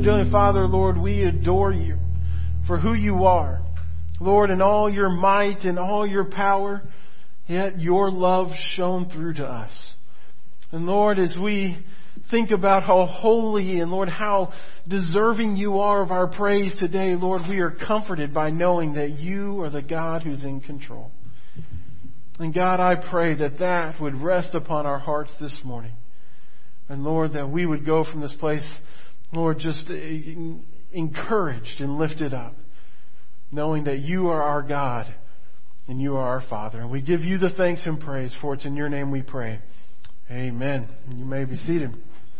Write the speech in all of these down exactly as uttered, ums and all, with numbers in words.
Dear Father, Lord, we adore you for who you are. Lord, in all your might and all your power, yet your love shone through to us. And Lord, as we think about how holy and Lord, how deserving you are of our praise today, Lord, we are comforted by knowing that you are the God who's in control. And God, I pray that that would rest upon our hearts this morning. And Lord, that we would go from this place, Lord, just encouraged and lifted up, knowing that you are our God and you are our Father. And we give you the thanks and praise, for it's in your name we pray. Amen. You may be seated.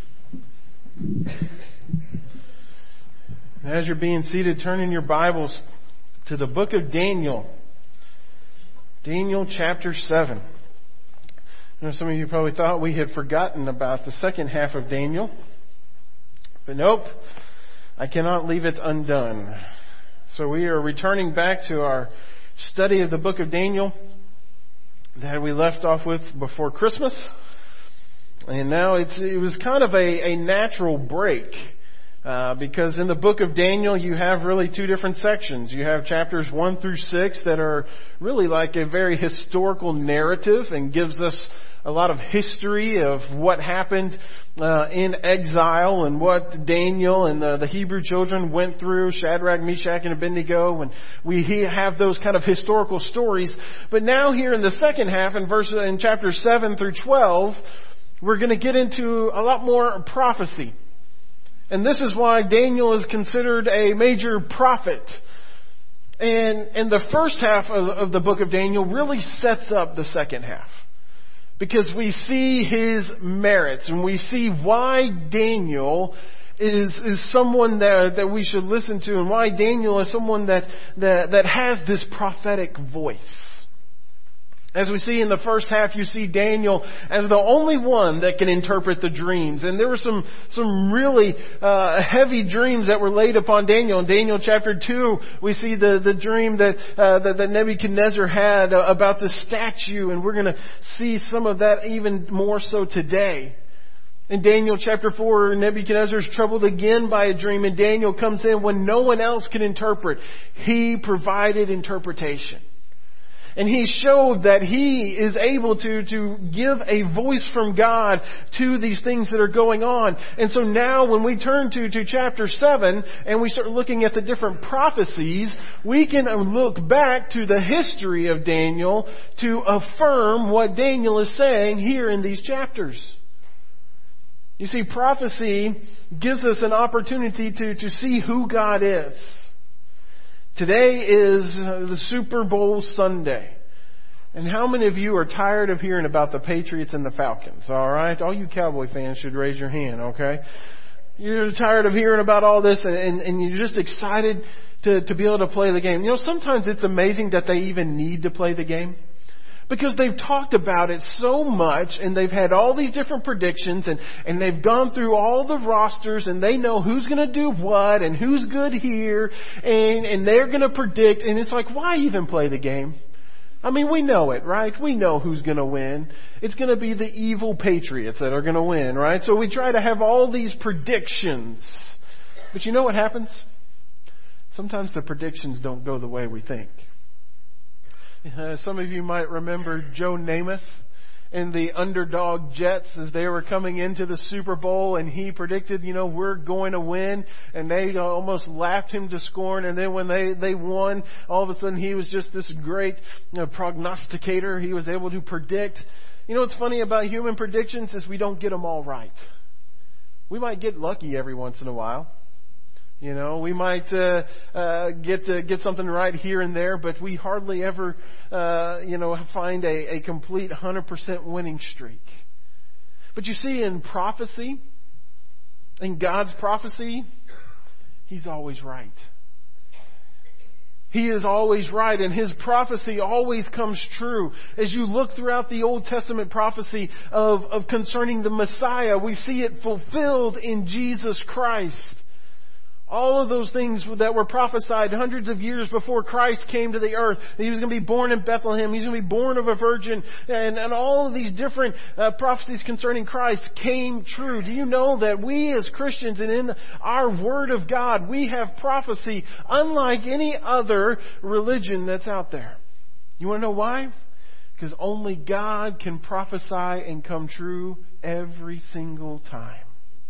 As you're being seated, turn in your Bibles to the book of Daniel. Daniel chapter seven. I know some of you probably thought we had forgotten about the second half of Daniel. But nope, I cannot leave it undone. So we are returning back to our study of the book of Daniel that we left off with before Christmas. And now it's, it was kind of a, a natural break. Uh, because in the book of Daniel, you have really two different sections. You have chapters one through six that are really like a very historical narrative and gives us a lot of history of what happened uh, in exile and what Daniel and the, the Hebrew children went through, Shadrach, Meshach, and Abednego. And we have those kind of historical stories. But now here in the second half, in verse in chapter seven through twelve, we're going to get into a lot more prophecy. And this is why Daniel is considered a major prophet. And, and the first half of, of the book of Daniel really sets up the second half. Because we see his merits and we see why Daniel is, is someone that, that we should listen to, and why Daniel is someone that, that, that has this prophetic voice. As we see in the first half, you see Daniel as the only one that can interpret the dreams. And there were some, some really uh, heavy dreams that were laid upon Daniel. In Daniel chapter two, we see the, the dream that, uh, that, that Nebuchadnezzar had about the statue. And we're going to see some of that even more so today. In Daniel chapter four, Nebuchadnezzar is troubled again by a dream. And Daniel comes in when no one else can interpret. He provided interpretation. And he showed that he is able to, to give a voice from God to these things that are going on. And so now when we turn to, to chapter seven and we start looking at the different prophecies, we can look back to the history of Daniel to affirm what Daniel is saying here in these chapters. You see, prophecy gives us an opportunity to, to see who God is. Today is the Super Bowl Sunday. And how many of you are tired of hearing about the Patriots and the Falcons? All right? All you Cowboy fans should raise your hand, okay? You're tired of hearing about all this and, and, and you're just excited to, to be able to play the game. You know, sometimes it's amazing that they even need to play the game. Because they've talked about it so much and they've had all these different predictions and, and they've gone through all the rosters and they know who's going to do what and who's good here and, and they're going to predict. And it's like, why even play the game? I mean, we know it, right? We know who's going to win. It's going to be the evil Patriots that are going to win, right? So we try to have all these predictions. But you know what happens? Sometimes the predictions don't go the way we think. Uh, some of you might remember Joe Namath and the underdog Jets as they were coming into the Super Bowl, and he predicted, you know, we're going to win, and they almost laughed him to scorn. And then when they, they won, all of a sudden he was just this great you know, prognosticator. He was able to predict. You know what's funny about human predictions is we don't get them all right. We might get lucky every once in a while. You know, we might uh, uh, get uh, get something right here and there, but we hardly ever, uh, you know, find a, a complete one hundred percent winning streak. But you see, in prophecy, in God's prophecy, He's always right. He is always right, and His prophecy always comes true. As you look throughout the Old Testament prophecy of, of concerning the Messiah, we see it fulfilled in Jesus Christ. All of those things that were prophesied hundreds of years before Christ came to the earth. He was going to be born in Bethlehem. He's going to be born of a virgin. And, and all of these different uh, prophecies concerning Christ came true. Do you know that we as Christians and in our Word of God, we have prophecy unlike any other religion that's out there? You want to know why? Because only God can prophesy and come true every single time.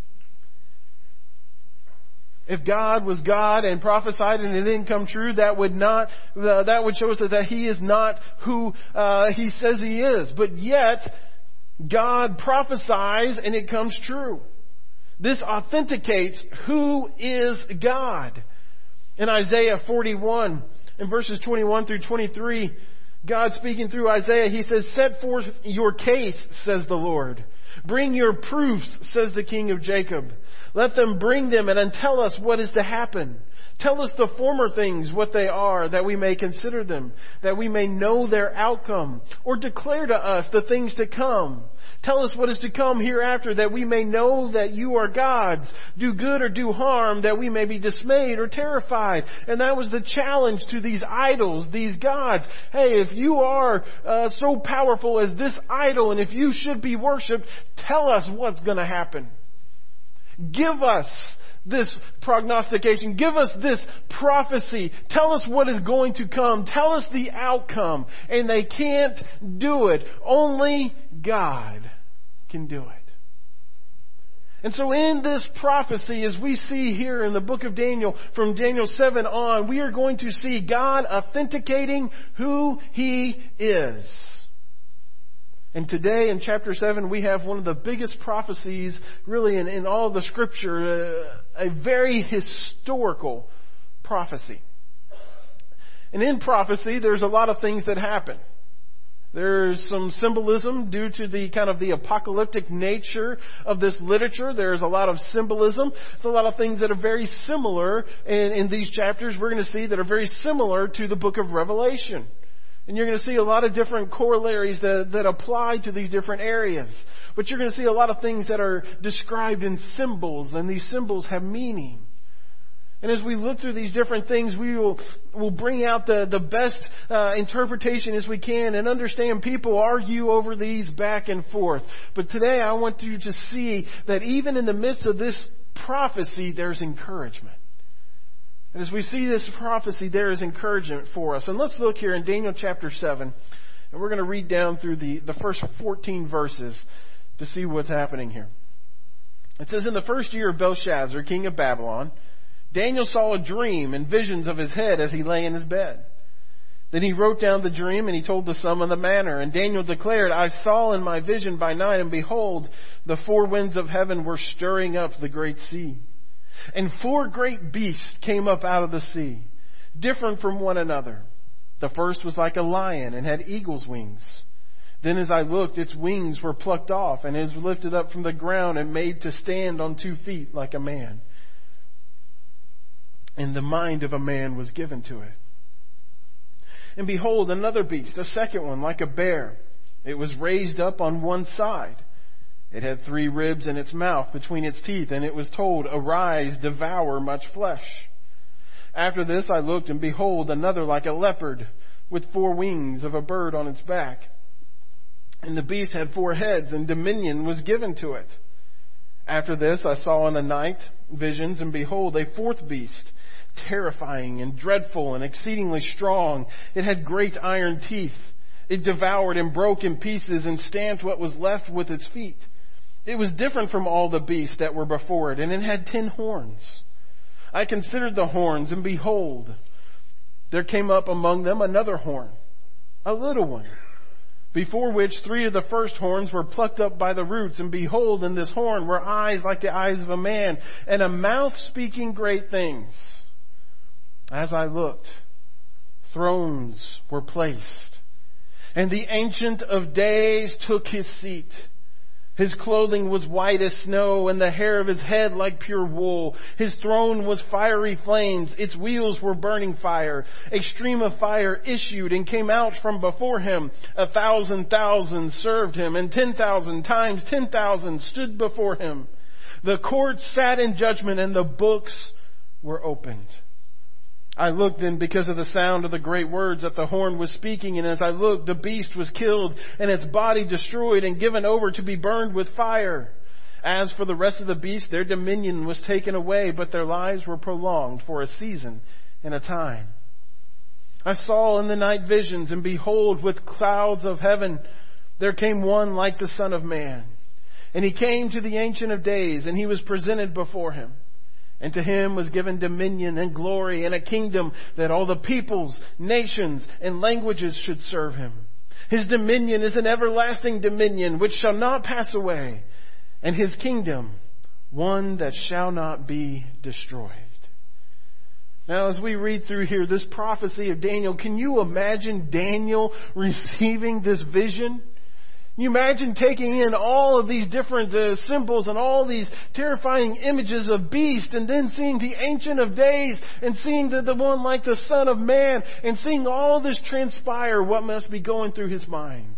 If God was God and prophesied and it didn't come true, that would not, uh, that would show us that, that He is not who uh, He says He is. But yet, God prophesies and it comes true. This authenticates who is God. In Isaiah forty-one, in verses twenty-one through twenty-three, God speaking through Isaiah, He says, "Set forth your case, says the Lord. Bring your proofs, says the King of Jacob. Let them bring them and tell us what is to happen. Tell us the former things, what they are, that we may consider them, that we may know their outcome, or declare to us the things to come. Tell us what is to come hereafter, that we may know that you are gods. Do good or do harm, that we may be dismayed or terrified." And that was the challenge to these idols, these gods. Hey, if you are uh, so powerful as this idol, and if you should be worshipped, tell us what's going to happen. Give us this prognostication. Give us this prophecy. Tell us what is going to come. Tell us the outcome. And they can't do it. Only God can do it. And so in this prophecy, as we see here in the book of Daniel, from Daniel seven on, we are going to see God authenticating who He is. And today in chapter seven, we have one of the biggest prophecies really in, in all of the Scripture, uh, a very historical prophecy. And in prophecy, there's a lot of things that happen. There's some symbolism due to the kind of the apocalyptic nature of this literature. There's a lot of symbolism. There's a lot of things that are very similar in, in these chapters we're going to see that are very similar to the book of Revelation. And you're going to see a lot of different corollaries that, that apply to these different areas. But you're going to see a lot of things that are described in symbols, and these symbols have meaning. And as we look through these different things, we will will bring out the, the best uh, interpretation as we can and understand people argue over these back and forth. But today I want you to see that even in the midst of this prophecy, there's encouragement. And as we see this prophecy, there is encouragement for us. And let's look here in Daniel chapter seven. And we're going to read down through the, the first fourteen verses to see what's happening here. It says, "In the first year of Belshazzar, king of Babylon, Daniel saw a dream and visions of his head as he lay in his bed. Then he wrote down the dream, and he told the sum and the manner. And Daniel declared, I saw in my vision by night, and behold, the four winds of heaven were stirring up the great sea. And four great beasts came up out of the sea, different from one another. The first was like a lion and had eagle's wings. Then as I looked, its wings were plucked off, and it was lifted up from the ground and made to stand on two feet like a man. And the mind of a man was given to it. And behold, another beast, a second one, like a bear. It was raised up on one side. It had three ribs in its mouth between its teeth, and it was told, Arise, devour much flesh. After this I looked, and behold, another like a leopard, with four wings of a bird on its back. And the beast had four heads, and dominion was given to it. After this I saw in the night visions, and behold, a fourth beast, terrifying and dreadful and exceedingly strong. It had great iron teeth. It devoured and broke in pieces and stamped what was left with its feet. It was different from all the beasts that were before it, and it had ten horns. I considered the horns, and behold, there came up among them another horn, a little one, before which three of the first horns were plucked up by the roots. And behold, in this horn were eyes like the eyes of a man, and a mouth speaking great things. As I looked, thrones were placed, and the Ancient of Days took his seat. His clothing was white as snow, and the hair of his head like pure wool. His throne was fiery flames. Its wheels were burning fire. A stream of fire issued and came out from before him. A thousand thousand served him, and ten thousand times ten thousand stood before him. The court sat in judgment, and the books were opened. I looked, and because of the sound of the great words that the horn was speaking, and as I looked, the beast was killed, and its body destroyed and given over to be burned with fire. As for the rest of the beasts, their dominion was taken away, but their lives were prolonged for a season and a time. I saw in the night visions, and behold, with clouds of heaven, there came one like the Son of Man. And he came to the Ancient of Days, and he was presented before him. And to him was given dominion and glory and a kingdom that all the peoples, nations, and languages should serve him. His dominion is an everlasting dominion which shall not pass away, and his kingdom one that shall not be destroyed. Now, as we read through here, this prophecy of Daniel, can you imagine Daniel receiving this vision? Can you imagine taking in all of these different uh, symbols and all these terrifying images of beast, and then seeing the Ancient of Days, and seeing the, the one like the Son of Man, and seeing all this transpire? What must be going through his mind?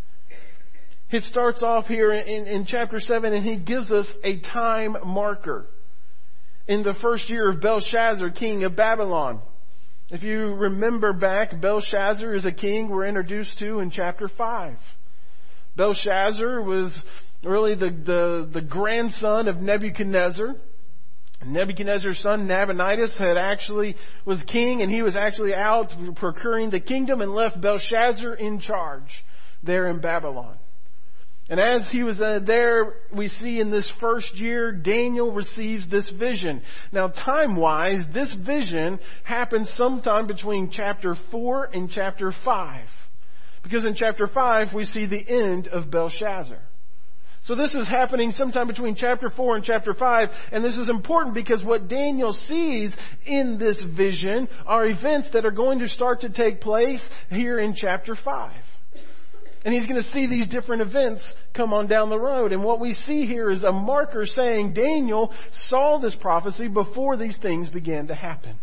It starts off here in, in chapter seven, and he gives us a time marker. In the first year of Belshazzar, king of Babylon. If you remember back, Belshazzar is a king we're introduced to in chapter five. Belshazzar was really the, the, the grandson of Nebuchadnezzar. Nebuchadnezzar's son Nabonidus had actually was king, and he was actually out procuring the kingdom and left Belshazzar in charge there in Babylon. And as he was uh, there, we see in this first year, Daniel receives this vision. Now, time-wise, this vision happens sometime between chapter four and chapter five. Because in chapter five, we see the end of Belshazzar. So this is happening sometime between chapter four and chapter five. And this is important because what Daniel sees in this vision are events that are going to start to take place here in chapter five. And he's going to see these different events come on down the road. And what we see here is a marker saying Daniel saw this prophecy before these things began to happen.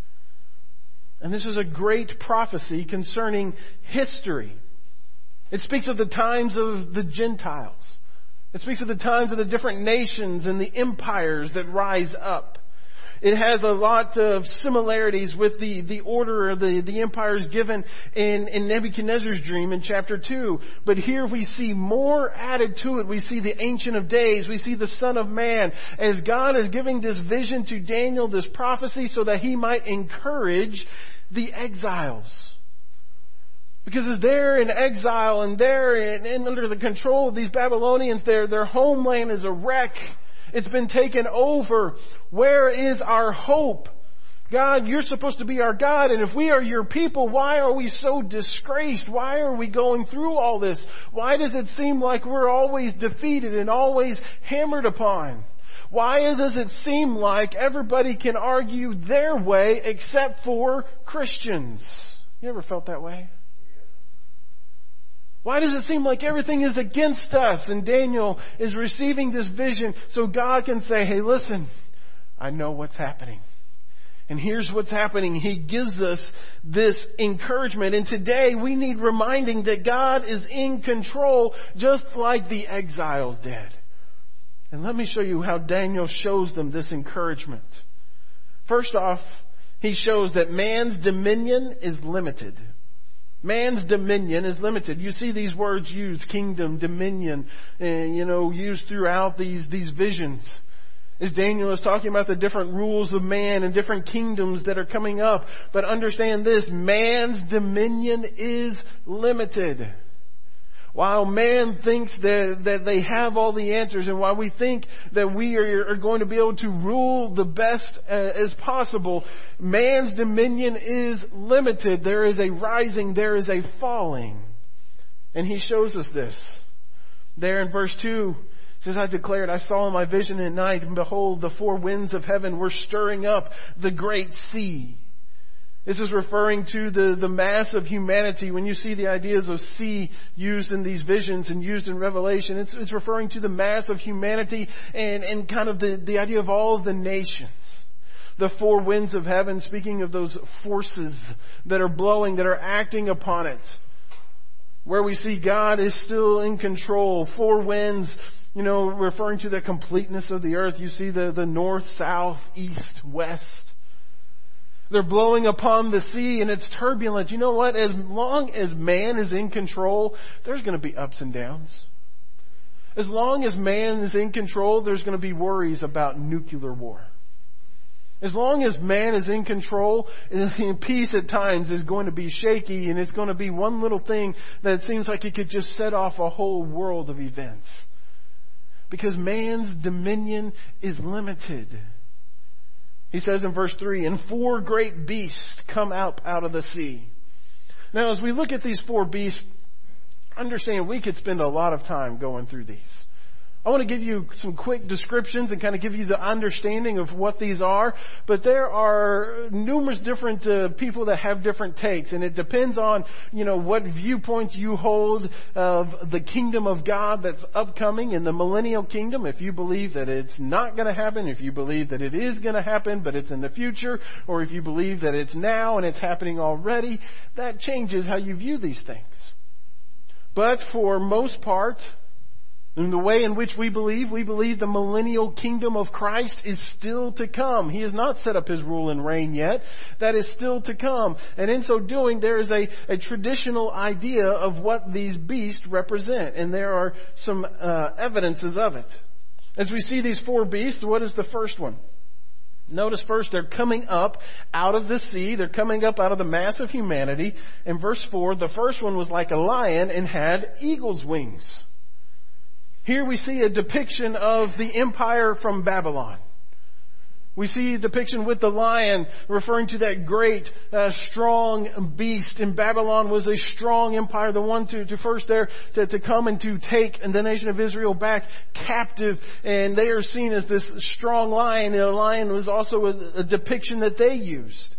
And this is a great prophecy concerning history. It speaks of the times of the Gentiles. It speaks of the times of the different nations and the empires that rise up. It has a lot of similarities with the, the order of the, the empires given in, in Nebuchadnezzar's dream in chapter two. But here we see more added to it. We see the Ancient of Days. We see the Son of Man. As God is giving this vision to Daniel, this prophecy, so that he might encourage the exiles. Because they're in exile and they're in, in under the control of these Babylonians, their, their homeland is a wreck. It's been taken over. Where is our hope? God, you're supposed to be our God, and if we are your people, why are we so disgraced? Why are we going through all this? Why does it seem like we're always defeated and always hammered upon? Why does it seem like everybody can argue their way except for Christians? You ever felt that way? Why does it seem like everything is against us? And Daniel is receiving this vision so God can say, hey, listen, I know what's happening. And here's what's happening. He gives us this encouragement. And today we need reminding that God is in control just like the exiles did. And let me show you how Daniel shows them this encouragement. First off, he shows that man's dominion is limited. Man's dominion is limited. You see these words used, kingdom, dominion, and, you know, used throughout these, these visions. As Daniel is talking about the different rules of man and different kingdoms that are coming up. But understand this, man's dominion is limited. While man thinks that, that they have all the answers, and while we think that we are, are going to be able to rule the best uh, as possible, man's dominion is limited. There is a rising, there is a falling. And he shows us this. There in verse two, it says, I declared, I saw in my vision at night, and behold, the four winds of heaven were stirring up the great sea. This is referring to the, the mass of humanity. When you see the ideas of sea used in these visions and used in Revelation, it's, it's referring to the mass of humanity and, and kind of the, the idea of all of the nations. The four winds of heaven, speaking of those forces that are blowing, that are acting upon it. Where we see God is still in control. Four winds you know, referring to the completeness of the earth. You see the, the north, south, east, west. They're blowing upon the sea and it's turbulent. You know what? As long as man is in control, there's going to be ups and downs. As long as man is in control, there's going to be worries about nuclear war. As long as man is in control, peace at times is going to be shaky, and it's going to be one little thing that seems like it could just set off a whole world of events. Because man's dominion is limited. He says in verse three, and four great beasts come up out of the sea. Now, as we look at these four beasts, understand we could spend a lot of time going through these. I want to give you some quick descriptions and kind of give you the understanding of what these are. But there are numerous different uh, people that have different takes. And it depends on, you know, what viewpoints you hold of the kingdom of God that's upcoming in the millennial kingdom. If you believe that it's not going to happen, if you believe that it is going to happen, but it's in the future, or if you believe that it's now and it's happening already, that changes how you view these things. But for most part, in the way in which we believe, we believe the millennial kingdom of Christ is still to come. He has not set up His rule and reign yet. That is still to come. And in so doing, there is a, a traditional idea of what these beasts represent. And there are some uh, evidences of it. As we see these four beasts, what is the first one? Notice first, they're coming up out of the sea. They're coming up out of the mass of humanity. In verse four, the first one was like a lion and had eagle's wings. Here we see a depiction of the empire from Babylon. We see a depiction with the lion referring to that great, uh, strong beast. And Babylon was a strong empire, the one to, to first there to, to come and to take the nation of Israel back captive. And they are seen as this strong lion. And the lion was also a, a depiction that they used.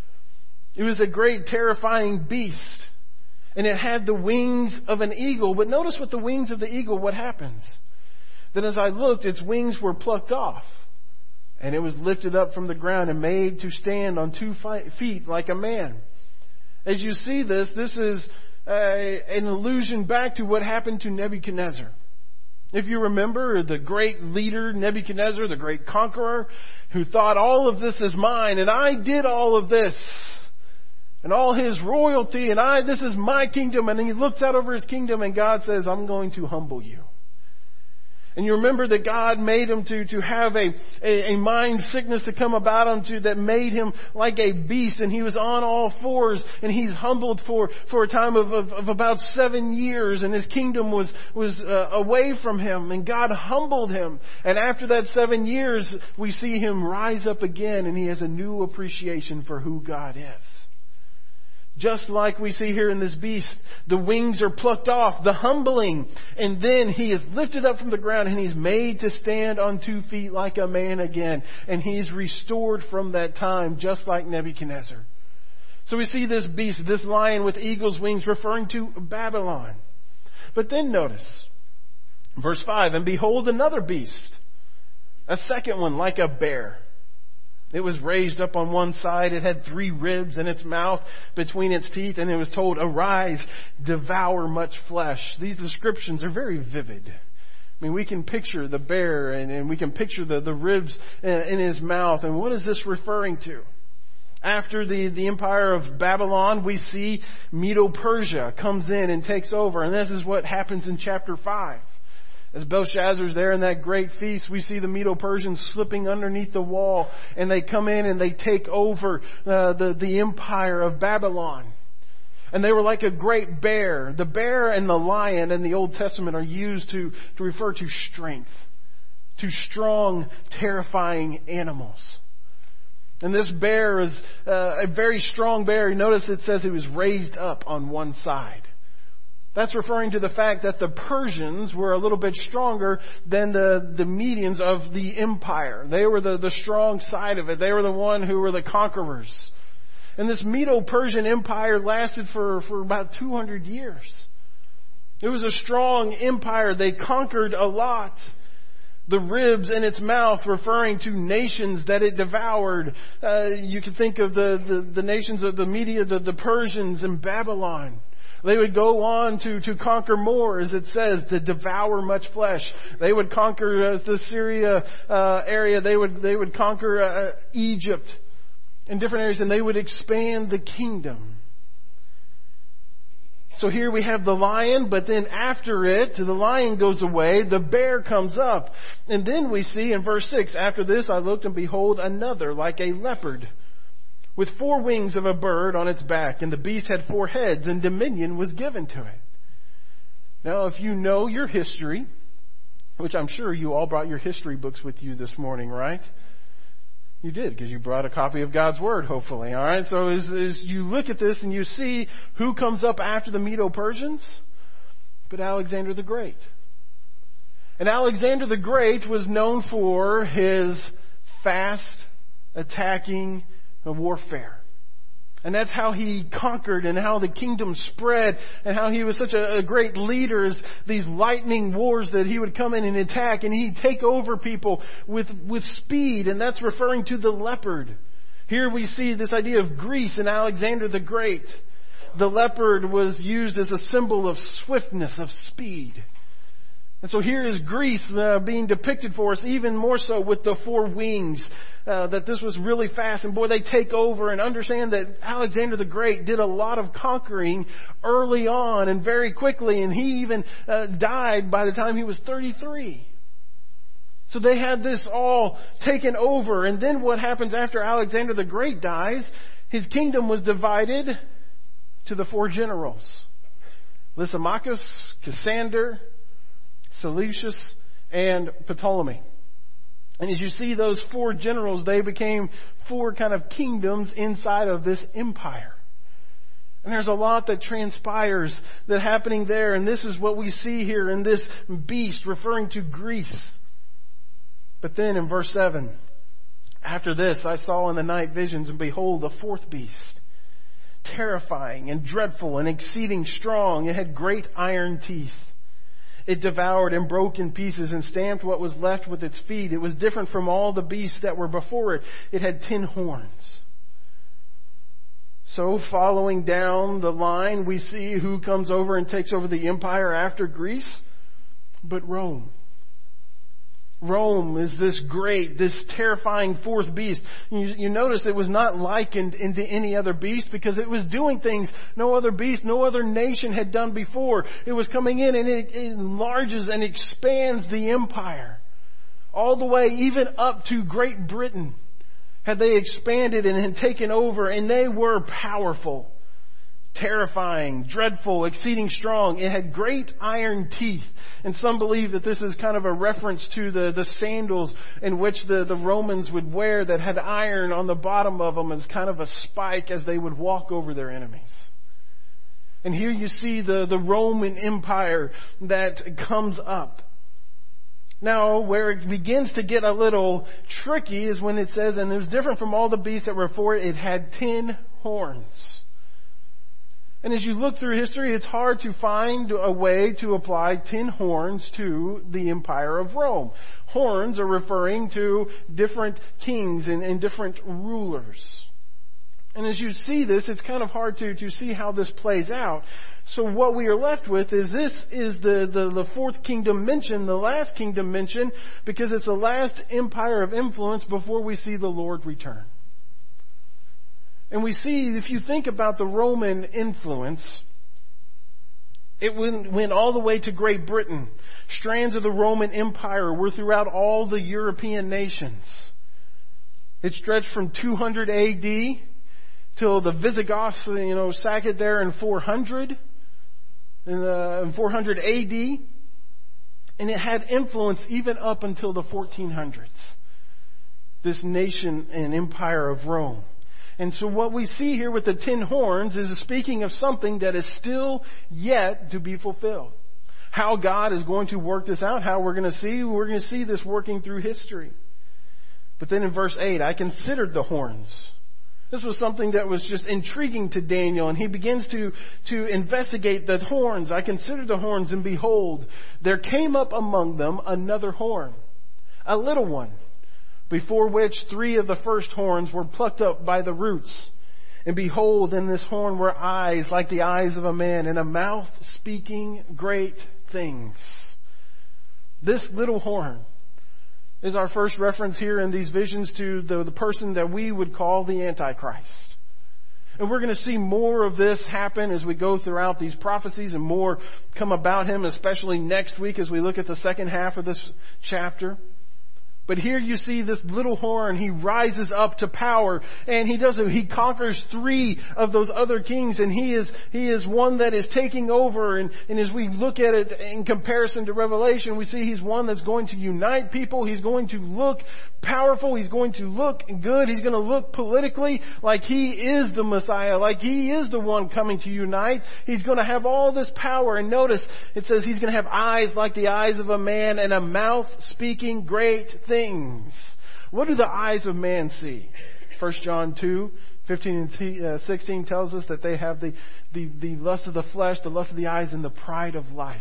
It was a great, terrifying beast. And it had the wings of an eagle. But notice with the wings of the eagle, what happens? Then as I looked, its wings were plucked off. And it was lifted up from the ground and made to stand on two feet like a man. As you see this, this is a, an allusion back to what happened to Nebuchadnezzar. If you remember, the great leader Nebuchadnezzar, the great conqueror, who thought all of this is mine, and I did all of this. And all his royalty, and I, this is my kingdom. And then he looks out over his kingdom and God says, I'm going to humble you. And you remember that God made him to, to have a, a, a mind sickness to come about him to, that made him like a beast. And he was on all fours and he's humbled for, for a time of, of, of about seven years. And his kingdom was, was uh, away from him. And God humbled him. And after that seven years, we see him rise up again and he has a new appreciation for who God is. Just like we see here in this beast, the wings are plucked off, the humbling, and then he is lifted up from the ground and he's made to stand on two feet like a man again. And he's restored from that time, just like Nebuchadnezzar. So we see this beast, this lion with eagle's wings, referring to Babylon. But then notice, verse five, and behold another beast, a second one like a bear. It was raised up on one side. It had three ribs in its mouth between its teeth. And it was told, arise, devour much flesh. These descriptions are very vivid. I mean, we can picture the bear and, and we can picture the, the ribs in, in his mouth. And what is this referring to? After the, the empire of Babylon, we see Medo-Persia comes in and takes over. And this is what happens in chapter five. As Belshazzar's there in that great feast, we see the Medo-Persians slipping underneath the wall, and they come in and they take over uh, the, the empire of Babylon. And they were like a great bear. The bear and the lion in the Old Testament are used to, to refer to strength, to strong, terrifying animals. And this bear is uh, a very strong bear. Notice it says he was raised up on one side. That's referring to the fact that the Persians were a little bit stronger than the, the Medians of the empire. They were the, the strong side of it. They were the one who were the conquerors. And this Medo-Persian empire lasted for, for about two hundred years. It was a strong empire. They conquered a lot. The ribs in its mouth referring to nations that it devoured. Uh, you can think of the, the, the nations of the Media, the, the Persians and Babylon. They would go on to, to conquer more, as it says, to devour much flesh. They would conquer uh, the Syria uh, area. They would, they would conquer uh, Egypt in different areas, and they would expand the kingdom. So here we have the lion, but then after it, the lion goes away, the bear comes up. And then we see in verse six, after this I looked and behold another like a leopard, with four wings of a bird on its back, and the beast had four heads, and dominion was given to it. Now if you know your history, which I'm sure you all brought your history books with you this morning, right? You did, because you brought a copy of God's Word, hopefully. All right. So as, as you look at this and you see who comes up after the Medo-Persians, but Alexander the Great. And Alexander the Great was known for his fast attacking warfare. And that's how he conquered and how the kingdom spread and how he was such a, a great leader, as these lightning wars that he would come in and attack, and he'd take over people with, with speed, and that's referring to the leopard. Here we see this idea of Greece and Alexander the Great. The leopard was used as a symbol of swiftness, of speed. And so here is Greece uh, being depicted for us, even more so with the four wings, uh, that this was really fast. And boy, they take over, and understand that Alexander the Great did a lot of conquering early on and very quickly. And he even uh, died by the time he was thirty-three. So they had this all taken over. And then what happens after Alexander the Great dies? His kingdom was divided to the four generals: Lysimachus, Cassander, Seleucus, and Ptolemy. And as you see those four generals, they became four kind of kingdoms inside of this empire. And there's a lot that transpires that happening there. And this is what we see here in this beast, referring to Greece. But then in verse seven, after this I saw in the night visions, and behold, a fourth beast, terrifying and dreadful and exceeding strong. It had great iron teeth. It devoured and broke in pieces and stamped what was left with its feet. It was different from all the beasts that were before it. It had ten horns. So following down the line, we see who comes over and takes over the empire after Greece, but Rome. Rome is this great, this terrifying fourth beast. You, you notice it was not likened into any other beast, because it was doing things no other beast, no other nation had done before. It was coming in and it, it enlarges and expands the empire. All the way even up to Great Britain had they expanded and had taken over, and they were powerful, terrifying, dreadful, exceeding strong. It had great iron teeth. And some believe that this is kind of a reference to the, the sandals in which the, the Romans would wear, that had iron on the bottom of them as kind of a spike as they would walk over their enemies. And here you see the, the Roman Empire that comes up. Now, where it begins to get a little tricky is when it says, and it was different from all the beasts that were before it, it had ten horns. And as you look through history, it's hard to find a way to apply ten horns to the Empire of Rome. Horns are referring to different kings and, and different rulers. And as you see this, it's kind of hard to, to see how this plays out. So what we are left with is this is the, the, the fourth kingdom mentioned, the last kingdom mentioned, because it's the last empire of influence before we see the Lord return. And we see, if you think about the Roman influence, it went, went all the way to Great Britain. Strands of the Roman Empire were throughout all the European nations. It stretched from two hundred A D till the Visigoths, you know, sacked it there in four hundred, in, the, in four hundred A D, and it had influence even up until the fourteen hundreds. This nation and empire of Rome. And so what we see here with the ten horns is speaking of something that is still yet to be fulfilled. How God is going to work this out, how we're going to see, we're going to see this working through history. But then in verse eight, I considered the horns. This was something that was just intriguing to Daniel, and he begins to, to investigate the horns. I considered the horns, and behold, there came up among them another horn, a little one, before which three of the first horns were plucked up by the roots. And behold, in this horn were eyes like the eyes of a man, and a mouth speaking great things. This little horn is our first reference here in these visions to the, the person that we would call the Antichrist. And we're going to see more of this happen as we go throughout these prophecies, and more come about him, especially next week as we look at the second half of this chapter. But here you see this little horn. He rises up to power, and he does it. He conquers three of those other kings, and he is he is one that is taking over. And, and as we look at it in comparison to Revelation, we see he's one that's going to unite people. He's going to look powerful. He's going to look good. He's going to look politically like he is the Messiah, like he is the one coming to unite. He's going to have all this power. And notice it says he's going to have eyes like the eyes of a man, and a mouth speaking great things. Things. What do the eyes of man see? First John two, fifteen and sixteen tells us that they have the, the, the lust of the flesh, the lust of the eyes, and the pride of life.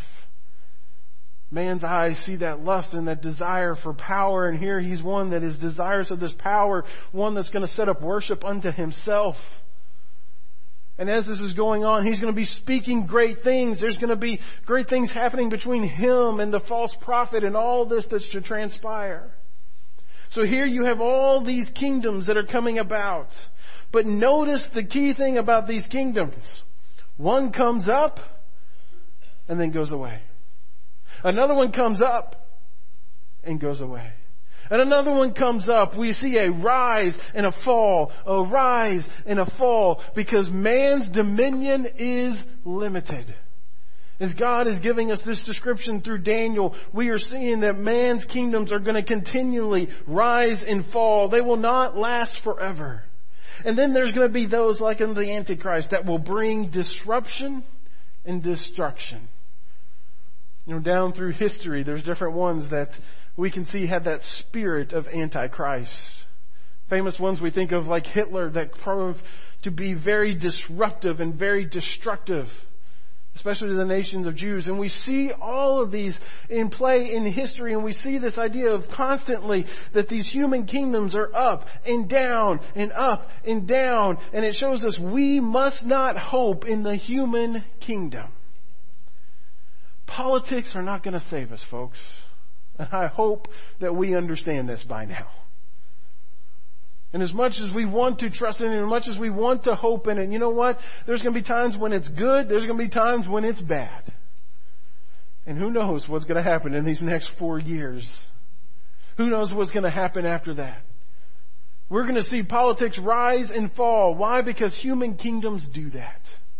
Man's eyes see that lust and that desire for power, and here he's one that is desirous of this power, one that's going to set up worship unto himself. And as this is going on, he's going to be speaking great things. There's going to be great things happening between him and the false prophet, and all this that's to transpire. So here you have all these kingdoms that are coming about. But notice the key thing about these kingdoms. One comes up and then goes away. Another one comes up and goes away. And another one comes up. We see a rise and a fall, a rise and a fall, because man's dominion is limited. As God is giving us this description through Daniel, we are seeing that man's kingdoms are going to continually rise and fall. They will not last forever. And then there's going to be those like in the Antichrist that will bring disruption and destruction. You know, down through history, there's different ones that we can see had that spirit of Antichrist. Famous ones we think of like Hitler, that proved to be very disruptive and very destructive, especially to the nations of Jews. And we see all of these in play in history, and we see this idea of constantly that these human kingdoms are up and down and up and down. And it shows us we must not hope in the human kingdom. Politics are not going to save us, folks. And I hope that we understand this by now. And as much as we want to trust in it, as much as we want to hope in it, you know what? There's going to be times when it's good. There's going to be times when it's bad. And who knows what's going to happen in these next four years? Who knows what's going to happen after that? We're going to see politics rise and fall. Why? Because human kingdoms do that.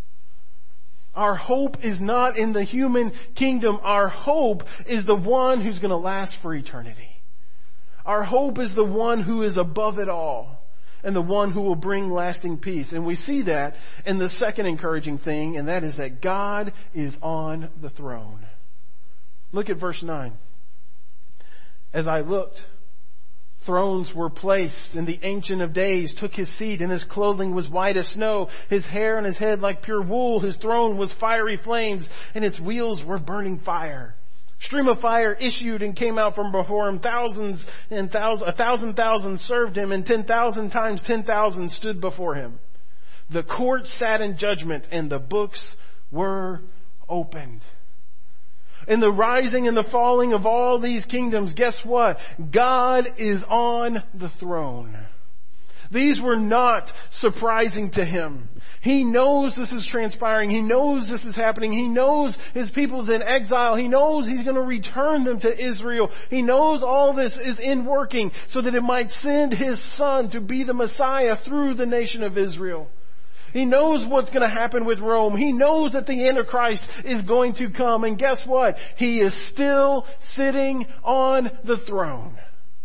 Our hope is not in the human kingdom. Our hope is the one who's going to last for eternity. Our hope is the one who is above it all, and the one who will bring lasting peace. And we see that in the second encouraging thing, and that is that God is on the throne. Look at verse nine. As I looked, thrones were placed, and the Ancient of Days took his seat, and his clothing was white as snow, his hair and his head like pure wool. His throne was fiery flames, and its wheels were burning fire. Stream of fire issued and came out from before him. Thousands and thousands, a thousand thousand served him, and ten thousand times ten thousand stood before him. The court sat in judgment, and the books were opened. In the rising and the falling of all these kingdoms, guess what? God is on the throne. These were not surprising to him. He knows this is transpiring. He knows this is happening. He knows his people's in exile. He knows he's going to return them to Israel. He knows all this is in working so that it might send his son to be the Messiah through the nation of Israel. He knows what's going to happen with Rome. He knows that the Antichrist is going to come. And guess what? He is still sitting on the throne.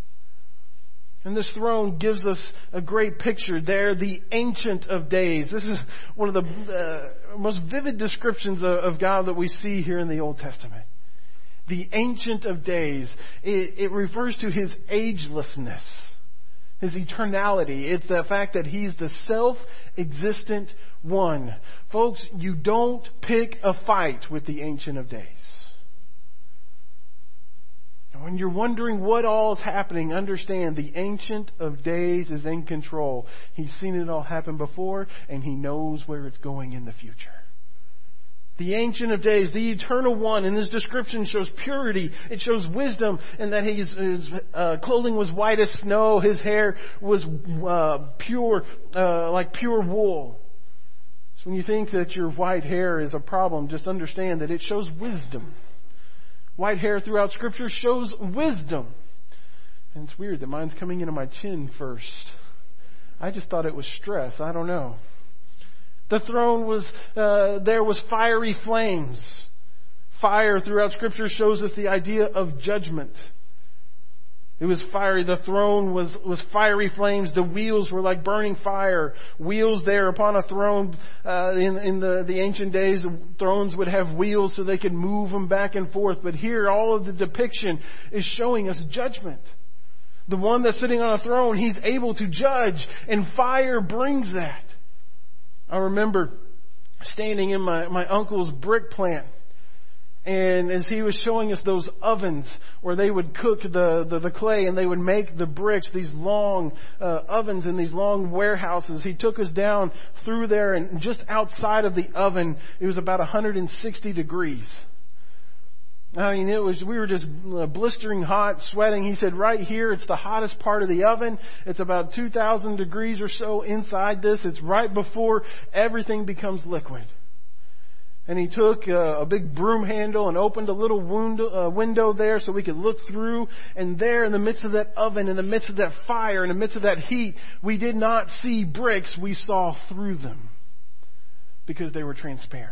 And this throne gives us a great picture there, the Ancient of Days. This is one of the uh, most vivid descriptions of, of God that we see here in the Old Testament. The Ancient of Days. It, it refers to His agelessness, His eternality. It's the fact that He's the self-existent one. Folks, you don't pick a fight with the Ancient of Days. When you're wondering what all is happening, understand the Ancient of Days is in control. He's seen it all happen before, and He knows where it's going in the future. The Ancient of Days, the Eternal One, in His description shows purity. It shows wisdom, and that His, his uh, clothing was white as snow. His hair was uh, pure, uh, like pure wool. So when you think that your white hair is a problem, just understand that it shows wisdom. White hair throughout Scripture shows wisdom. And it's weird that mine's coming into my chin first. I just thought it was stress. I don't know. The throne was, uh, there was fiery flames. Fire throughout Scripture shows us the idea of judgment. It was fiery. The throne was, was fiery flames. The wheels were like burning fire. Wheels there upon a throne. Uh, in in the, the ancient days, the thrones would have wheels so they could move them back and forth. But here, all of the depiction is showing us judgment. The one that's sitting on a throne, He's able to judge. And fire brings that. I remember standing in my, my uncle's brick plant. And as he was showing us those ovens where they would cook the, the, the clay and they would make the bricks, these long uh, ovens in these long warehouses, he took us down through there, and just outside of the oven, it was about one hundred sixty degrees. I mean, it was, we were just blistering hot, sweating. He said, right here, it's the hottest part of the oven. It's about two thousand degrees or so inside this. It's right before everything becomes liquid. And he took a, a big broom handle and opened a little window, uh, window there so we could look through. And there in the midst of that oven, in the midst of that fire, in the midst of that heat, we did not see bricks. We saw through them because they were transparent.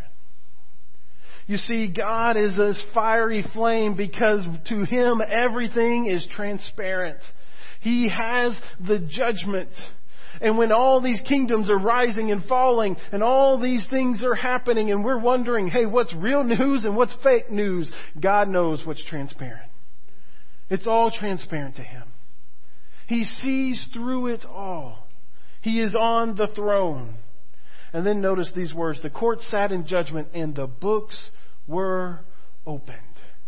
You see, God is this fiery flame because to Him everything is transparent. He has the judgment. And when all these kingdoms are rising and falling and all these things are happening and we're wondering, hey, what's real news and what's fake news? God knows what's transparent. It's all transparent to Him. He sees through it all. He is on the throne. And then notice these words. The court sat in judgment and the books were opened.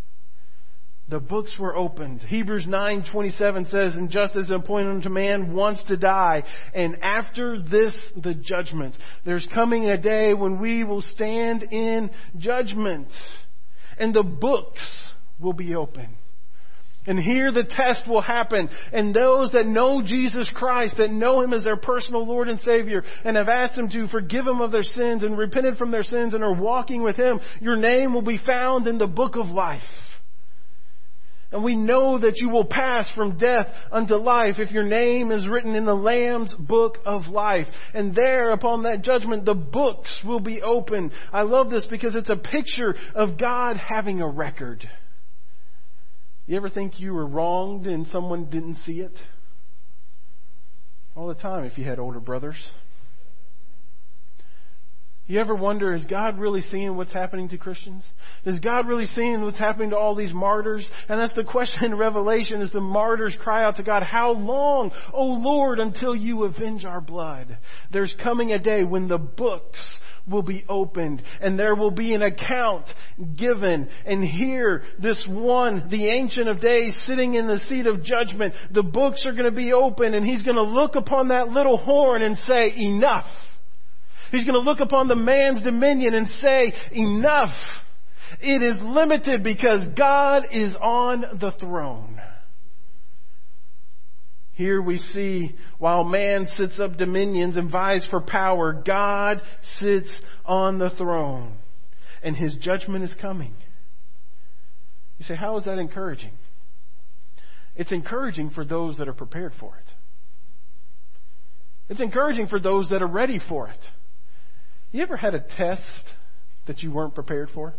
The books were opened. Hebrews nine twenty-seven says, and just as appointed unto man once to die, and after this the judgment. There's coming a day when we will stand in judgment. And the books will be open. And here the test will happen. And those that know Jesus Christ, that know Him as their personal Lord and Savior, and have asked Him to forgive them of their sins and repented from their sins and are walking with Him, your name will be found in the book of life. And we know that you will pass from death unto life if your name is written in the Lamb's book of life. And there, upon that judgment, the books will be open. I love this because it's a picture of God having a record. You ever think you were wronged and someone didn't see it? All the time if you had older brothers. You ever wonder, is God really seeing what's happening to Christians? Is God really seeing what's happening to all these martyrs? And that's the question in Revelation, as the martyrs cry out to God, how long, O Lord, until you avenge our blood? There's coming a day when the books will be opened and there will be an account given. And here, this one, the Ancient of Days, sitting in the seat of judgment, the books are going to be open and He's going to look upon that little horn and say, enough. He's going to look upon the man's dominion and say, enough. It is limited because God is on the throne. Here we see, while man sits up dominions and vies for power, God sits on the throne. And His judgment is coming. You say, how is that encouraging? It's encouraging for those that are prepared for it. It's encouraging for those that are ready for it. You ever had a test that you weren't prepared for?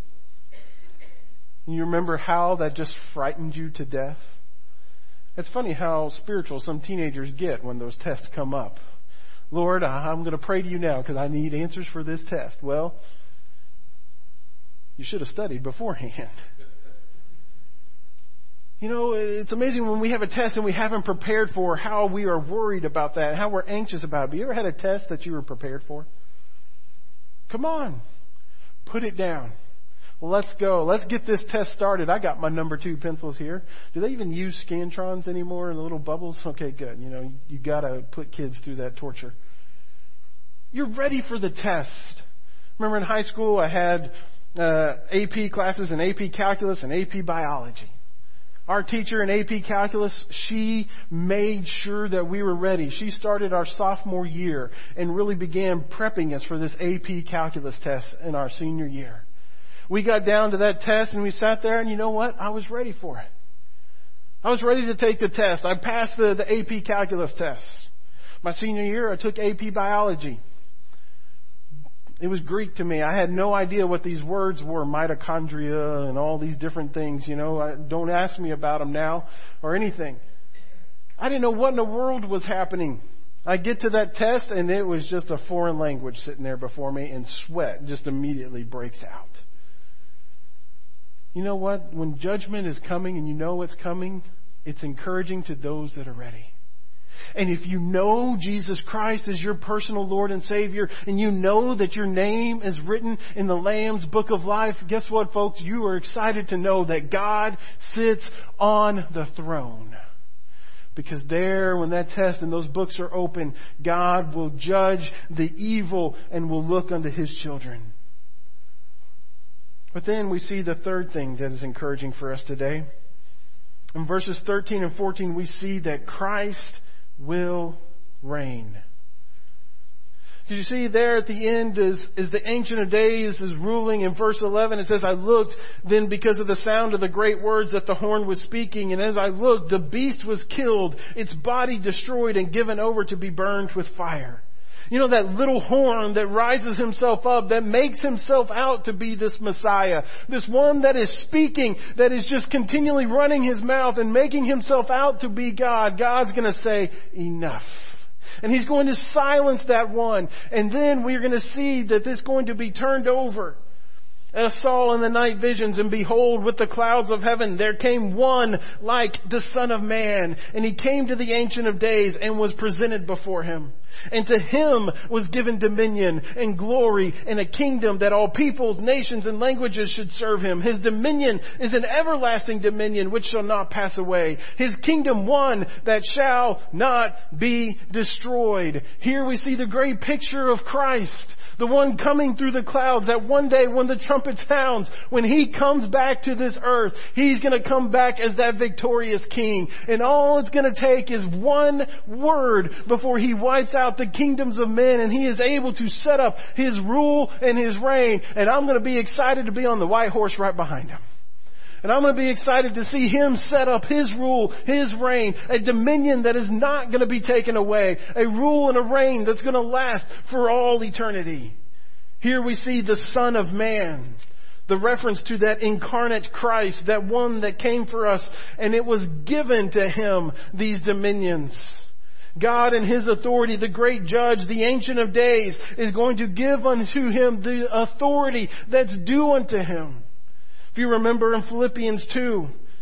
And you remember how that just frightened you to death? It's funny how spiritual some teenagers get when those tests come up. Lord, I'm going to pray to you now because I need answers for this test. Well, you should have studied beforehand. You know, it's amazing when we have a test and we haven't prepared for how we are worried about that, how we're anxious about it. Have you ever had a test that you were prepared for? Come on. Put it down. Well, let's go. Let's get this test started. I got my number two pencils here. Do they even use Scantrons anymore in the little bubbles? Okay, good. You know, you got to put kids through that torture. You're ready for the test. Remember in high school, I had uh, A P classes in A P Calculus and A P Biology. Our teacher in A P Calculus, she made sure that we were ready. She started our sophomore year and really began prepping us for this A P Calculus test in our senior year. We got down to that test and we sat there, and you know what? I was ready for it. I was ready to take the test. I passed the, the A P Calculus test. My senior year, I took A P Biology. It was Greek to me. I had no idea what these words were, mitochondria and all these different things. You know, I, don't ask me about them now or anything. I didn't know what in the world was happening. I get to that test and it was just a foreign language sitting there before me, and sweat just immediately breaks out. You know what? When judgment is coming and you know it's coming, it's encouraging to those that are ready. And if you know Jesus Christ as your personal Lord and Savior, and you know that your name is written in the Lamb's Book of Life, guess what, folks? You are excited to know that God sits on the throne. Because there, when that test and those books are open, God will judge the evil and will look unto His children. But then we see the third thing that is encouraging for us today. In verses thirteen and fourteen, we see that Christ will reign. Because you see there at the end is, is the Ancient of Days is ruling. In verse eleven it says, I looked then because of the sound of the great words that the horn was speaking. And as I looked, the beast was killed, its body destroyed and given over to be burned with fire. You know, that little horn that rises himself up, that makes himself out to be this Messiah. This one that is speaking, that is just continually running his mouth and making himself out to be God. God's going to say, enough. And He's going to silence that one. And then we're going to see that this is going to be turned over. As saw in the night visions, and behold, with the clouds of heaven, there came one like the Son of Man. And He came to the Ancient of Days and was presented before Him. And to Him was given dominion and glory and a kingdom that all peoples, nations, and languages should serve Him. His dominion is an everlasting dominion which shall not pass away. His kingdom one that shall not be destroyed. Here we see the great picture of Christ. The one coming through the clouds, that one day when the trumpet sounds, when He comes back to this earth, He's going to come back as that victorious King. And all it's going to take is one word before He wipes out the kingdoms of men, and He is able to set up His rule and His reign. And I'm going to be excited to be on the white horse right behind Him. And I'm going to be excited to see Him set up His rule, His reign, a dominion that is not going to be taken away, a rule and a reign that's going to last for all eternity. Here we see the Son of Man, the reference to that incarnate Christ, that one that came for us, and it was given to Him, these dominions. God in His authority, the great judge, the Ancient of Days, is going to give unto Him the authority that's due unto Him. If you remember in Philippians two,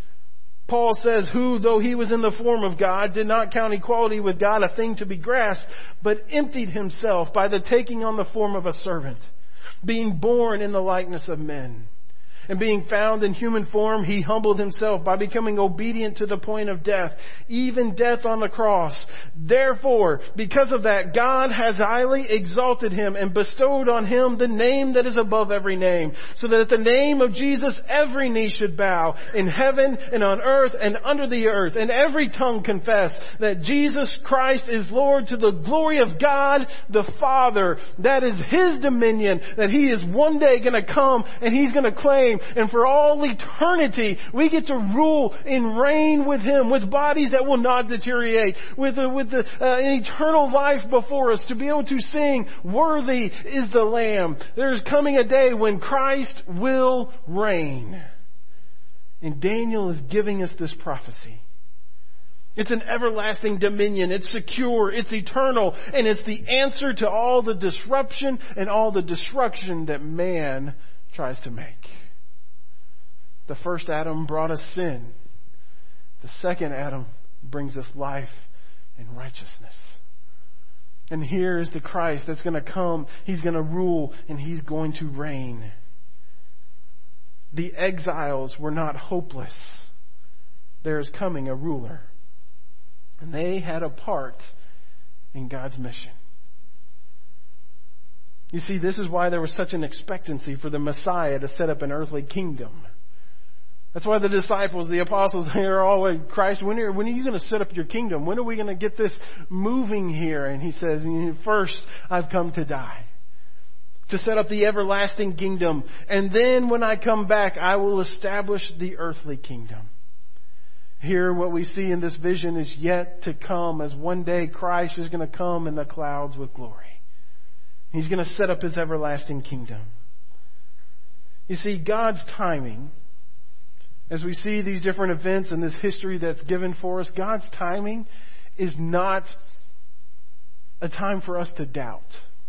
Paul says, who, though He was in the form of God, did not count equality with God a thing to be grasped, but emptied Himself by the taking on the form of a servant, being born in the likeness of men. And being found in human form, He humbled Himself by becoming obedient to the point of death, even death on the cross. Therefore, because of that, God has highly exalted Him and bestowed on Him the name that is above every name, so that at the name of Jesus every knee should bow, in heaven and on earth and under the earth, and every tongue confess that Jesus Christ is Lord, to the glory of God the Father. That is His dominion that He is one day going to come and He's going to claim. And for all eternity, we get to rule and reign with Him, with bodies that will not deteriorate, with, uh, with the, uh, an eternal life before us, to be able to sing, worthy is the Lamb. There is coming a day when Christ will reign. And Daniel is giving us this prophecy. It's an everlasting dominion. It's secure. It's eternal. And it's the answer to all the disruption and all the destruction that man tries to make. The first Adam brought us sin. The second Adam brings us life and righteousness. And here is the Christ that's going to come. He's going to rule and He's going to reign. the exiles were not hopeless. There is coming a ruler. And they had a part in God's mission. You see, this is why there was such an expectancy for the Messiah to set up an earthly kingdom. That's why the disciples, the apostles, they are always, Christ, when are, when are you going to set up your kingdom? When are we going to get this moving here? And he says, first, I've come to die, to set up the everlasting kingdom. And then when I come back, I will establish the earthly kingdom. Here, what we see in this vision is yet to come, as one day Christ is going to come in the clouds with glory. He's going to set up His everlasting kingdom. You see, God's timing, as we see these different events and this history that's given for us, God's timing is not a time for us to doubt.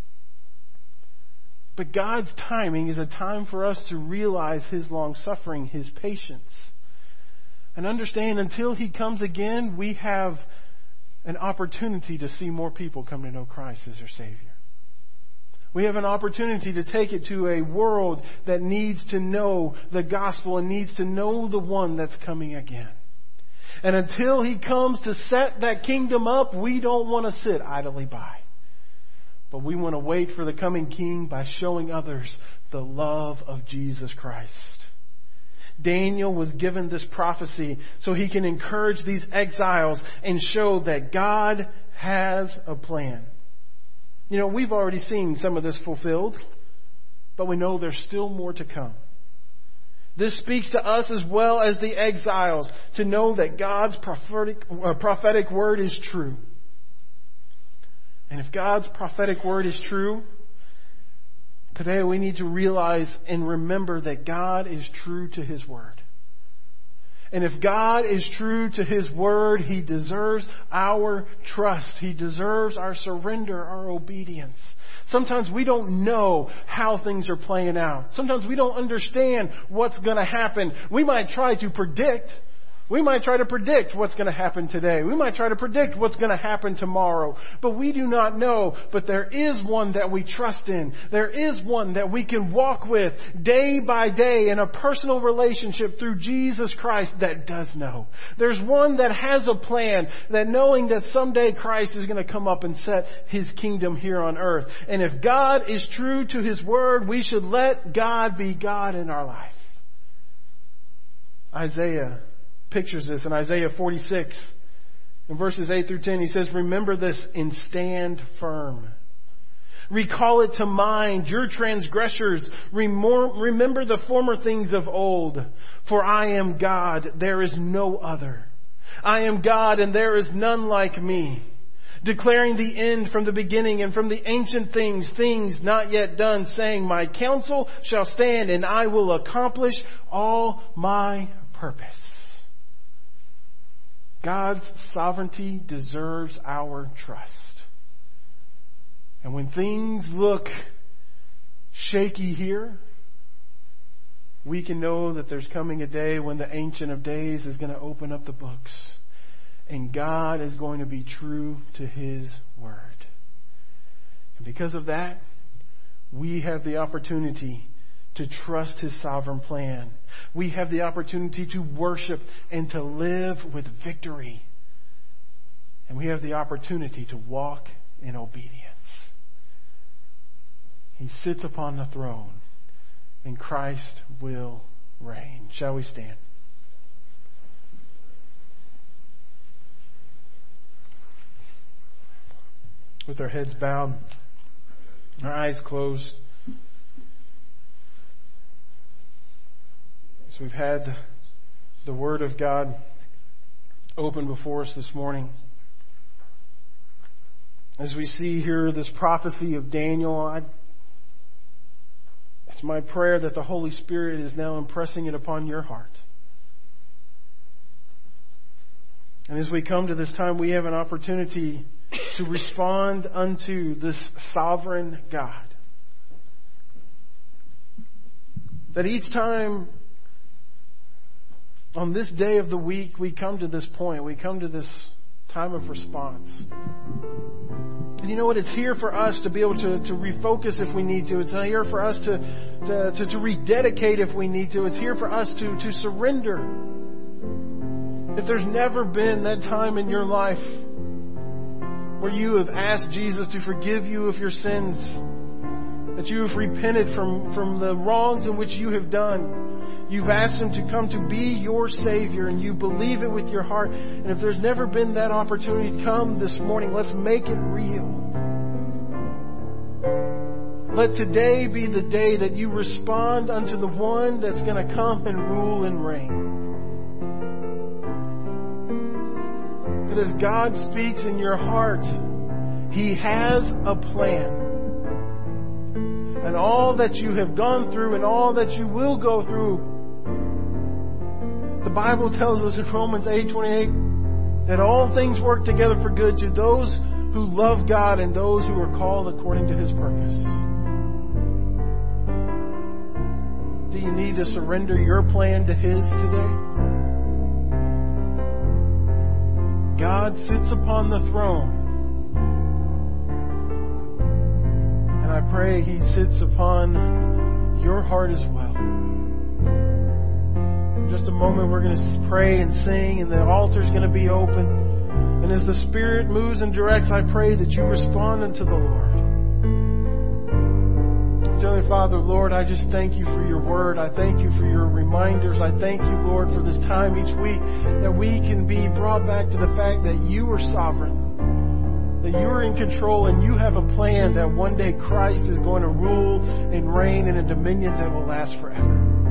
But God's timing is a time for us to realize His long suffering, His patience. And understand, until He comes again, we have an opportunity to see more people come to know Christ as their Savior. We have an opportunity to take it to a world that needs to know the gospel and needs to know the one that's coming again. And until He comes to set that kingdom up, we don't want to sit idly by. But we want to wait for the coming King by showing others the love of Jesus Christ. Daniel was given this prophecy so he can encourage these exiles and show that God has a plan. You know, we've already seen some of this fulfilled, but we know there's still more to come. This speaks to us as well as the exiles to know that God's prophetic, uh, prophetic word is true. And if God's prophetic word is true, today we need to realize and remember that God is true to His word. And if God is true to His word, He deserves our trust. He deserves our surrender, our obedience. Sometimes we don't know how things are playing out. Sometimes we don't understand what's going to happen. We might try to predict. We might try to predict what's going to happen today. We might try to predict what's going to happen tomorrow. But we do not know. But there is one that we trust in. There is one that we can walk with day by day in a personal relationship through Jesus Christ that does know. There's one that has a plan, that knowing that someday Christ is going to come up and set His kingdom here on earth. And if God is true to His word, we should let God be God in our life. Isaiah pictures this in Isaiah forty-six. In verses eight through ten, he says, "Remember this and stand firm. Recall it to mind, your transgressors. Remember the former things of old. For I am God, there is no other. I am God, and there is none like me. Declaring the end from the beginning and from the ancient things, things not yet done, saying, my counsel shall stand, and I will accomplish all my purpose." God's sovereignty deserves our trust. And when things look shaky here, we can know that there's coming a day when the Ancient of Days is going to open up the books. And God is going to be true to His word. And because of that, we have the opportunity to trust His sovereign plan. We have the opportunity to worship and to live with victory. And we have the opportunity to walk in obedience. He sits upon the throne, and Christ will reign. Shall we stand? With our heads bowed, our eyes closed. So we've had the Word of God open before us this morning. As we see here this prophecy of Daniel, I, it's my prayer that the Holy Spirit is now impressing it upon your heart. And as we come to this time, we have an opportunity to respond unto this sovereign God. That each time on this day of the week, we come to this point. We come to this time of response. And you know what? It's here for us to be able to, to refocus if we need to. It's here for us to to, to, to rededicate if we need to. It's here for us to, to surrender. If there's never been that time in your life where you have asked Jesus to forgive you of your sins, that you have repented from, from the wrongs in which you have done, you've asked Him to come to be your Savior, and you believe it with your heart, and if there's never been that opportunity, come this morning. Let's make it real. Let today be the day that you respond unto the one that's going to come and rule and reign. That as God speaks in your heart, He has a plan. And all that you have gone through and all that you will go through, the Bible tells us in Romans eight twenty-eight that all things work together for good to those who love God and those who are called according to His purpose. Do you need to surrender your plan to His today? God sits upon the throne. And I pray He sits upon your heart as well. In just a moment we're going to pray and sing, and the altar's going to be open. And as the Spirit moves and directs, I pray that you respond unto the Lord. Heavenly Father, Lord, I just thank You for Your Word. I thank You for Your reminders. I thank You, Lord, for this time each week that we can be brought back to the fact that You are sovereign, that You are in control, and You have a plan that one day Christ is going to rule and reign in a dominion that will last forever.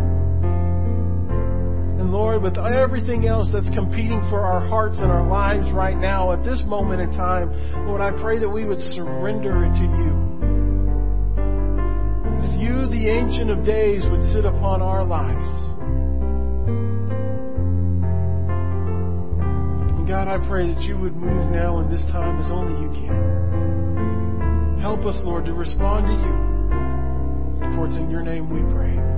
And Lord, with everything else that's competing for our hearts and our lives right now, at this moment in time, Lord, I pray that we would surrender it to You. You, the Ancient of Days, would sit upon our lives. And God, I pray that You would move now in this time as only You can. Help us, Lord, to respond to You. For it's in Your name we pray.